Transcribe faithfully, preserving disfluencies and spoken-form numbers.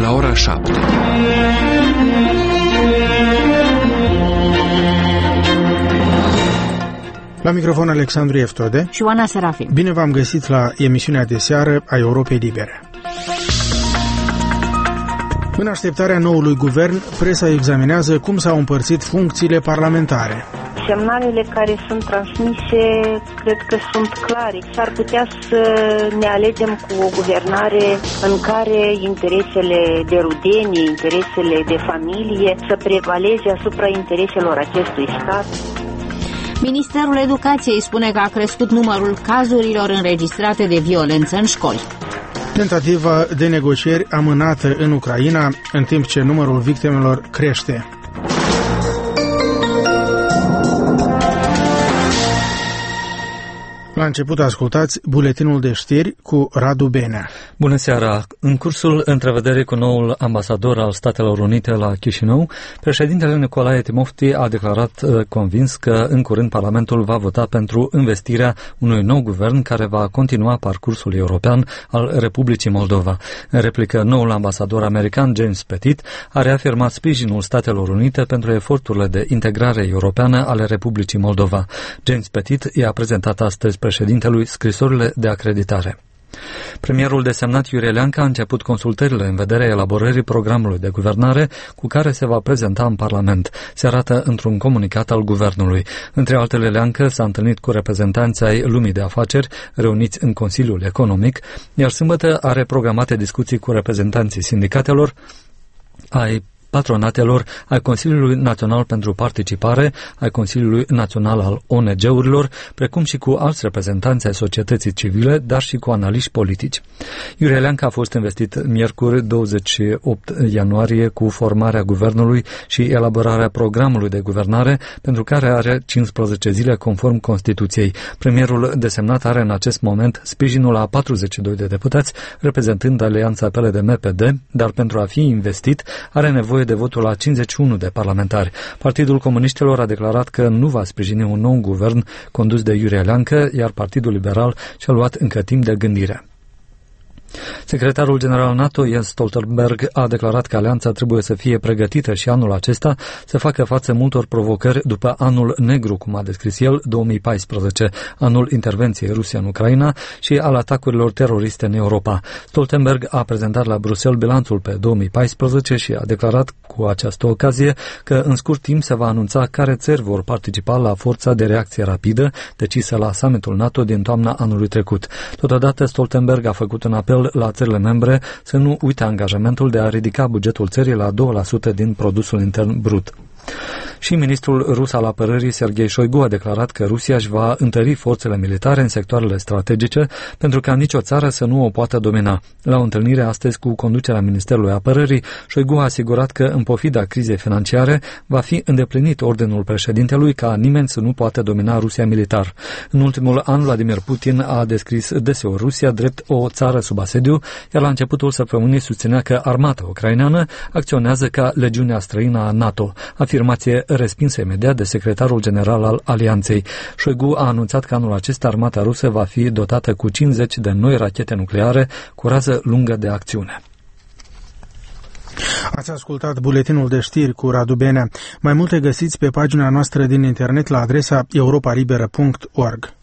la ora șapte. La microfon Alexandru Eftode și Oana Serafin. Bine v-am găsit la emisiunea de seară a Europei Libere. În așteptarea noului guvern, presa examinează cum s-au împărțit funcțiile parlamentare. Semnalele care sunt transmise cred că sunt clare. S-ar putea să ne alegem cu o guvernare în care interesele de rudenie, interesele de familie să prevaleze asupra intereselor acestui stat. Ministerul Educației spune că a crescut numărul cazurilor înregistrate de violență în școli. Tentativa de negocieri amânată în Ucraina, în timp ce numărul victimelor crește. La început ascultați buletinul de știri cu Radu Benea. Bună seara! În cursul întrevederii cu noul ambasador al Statelor Unite la Chișinău, președintele Nicolae Timofti a declarat convins că în curând Parlamentul va vota pentru investirea unui nou guvern care va continua parcursul european al Republicii Moldova. În replică, noul ambasador american James Petit a reafirmat sprijinul Statelor Unite pentru eforturile de integrare europeană ale Republicii Moldova. James Petit i-a prezentat astăzi președintelui scrisorile de acreditare. Premierul desemnat Iurie Leancă a început consultările în vederea elaborării programului de guvernare cu care se va prezenta în Parlament, se arată într-un comunicat al guvernului. Între altele, Leancă s-a întâlnit cu reprezentanții ai lumii de afaceri reuniți în Consiliul Economic, iar sâmbătă are programate discuții cu reprezentanții sindicatelor, ai patronatelor, ai Consiliului Național pentru Participare, ai Consiliului Național al O N G-urilor, precum și cu alți reprezentanți ai societății civile, dar și cu analiști politici. Iurie Leancă a fost investit miercuri douăzeci și opt ianuarie cu formarea guvernului și elaborarea programului de guvernare, pentru care are cincisprezece zile conform Constituției. Premierul desemnat are în acest moment sprijinul a patruzeci și doi de deputați, reprezentând alianța P L D M P D, dar pentru a fi investit are nevoie de votul a cincizeci și unu de parlamentari. Partidul Comuniștilor a declarat că nu va sprijini un nou guvern condus de Iurie Leancă, iar Partidul Liberal și-a luat încă timp de gândire. Secretarul general NATO, Jens Stoltenberg, a declarat că alianța trebuie să fie pregătită și anul acesta să facă față multor provocări după anul negru, cum a descris el, două mii paisprezece, anul intervenției Rusia în Ucraina și al atacurilor teroriste în Europa. Stoltenberg a prezentat la Bruxelles bilanțul pe două mii paisprezece și a declarat cu această ocazie că în scurt timp se va anunța care țări vor participa la forța de reacție rapidă decisă la summitul NATO din toamna anului trecut. Totodată, Stoltenberg a făcut un apel la țările membre să nu uite angajamentul de a ridica bugetul țării la doi la sută din produsul intern brut. Și ministrul rus al apărării, Sergei Shoigu, a declarat că Rusia își va întări forțele militare în sectoarele strategice pentru ca nicio țară să nu o poată domina. La o întâlnire astăzi cu conducerea Ministerului Apărării, Shoigu a asigurat că, în pofida crizei financiare, va fi îndeplinit ordinul președintelui ca nimeni să nu poată domina Rusia militar. În ultimul an, Vladimir Putin a descris deseori Rusia drept o țară sub asediu, iar la începutul săptămânii susținea că armata ucraineană acționează ca legiunea străină a NATO, afirmație respinsă imediat de secretarul general al Alianței. Shoigu a anunțat că anul acesta armata rusă va fi dotată cu cincizeci de noi rachete nucleare cu rază lungă de acțiune. Ați ascultat buletinul de știri cu Radu Benea. Mai multe găsiți pe pagina noastră din internet la adresa europa liberă punct org.